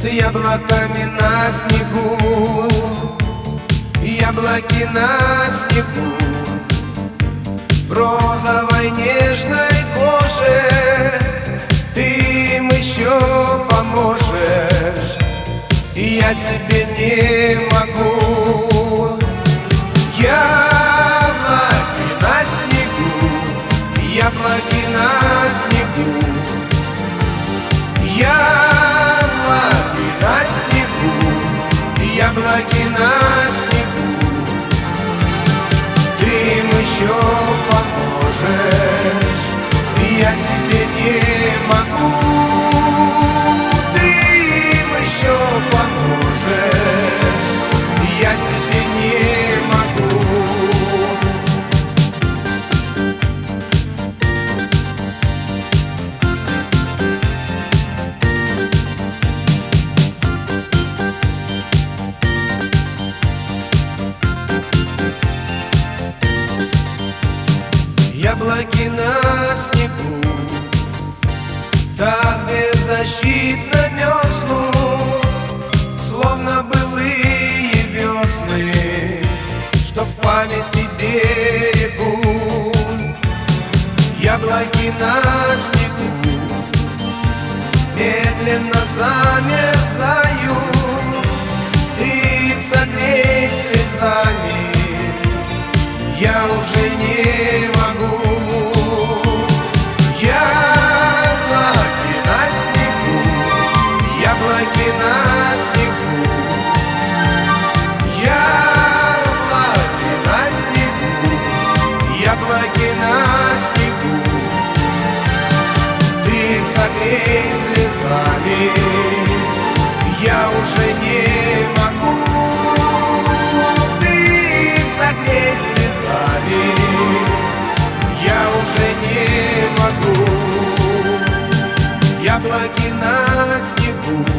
яблоками на снегу, яблоки на снегу, в розовой нежной коже ты им еще поможешь, и я себе не могу. Яблоки на снегу, яблоки на снегу, яблоки на снегу, яблоки на снегу, ты им еще поможешь, и я себе не могу. Ты им еще поможешь, и я себе не могу. Яблоки на снегу так беззащитно мерзнут, словно былые весны, что в памяти берегу. Яблоки на снегу медленно замерзают, ты их согрей слезами, я уже не могу. Яблоки на снегу, яблоки на снегу, яблоки на снегу, яблоки на снегу, ты их согрей слезами, я уже не могу. Ты их согрей слезами, я уже не могу. Яблоки на снегу,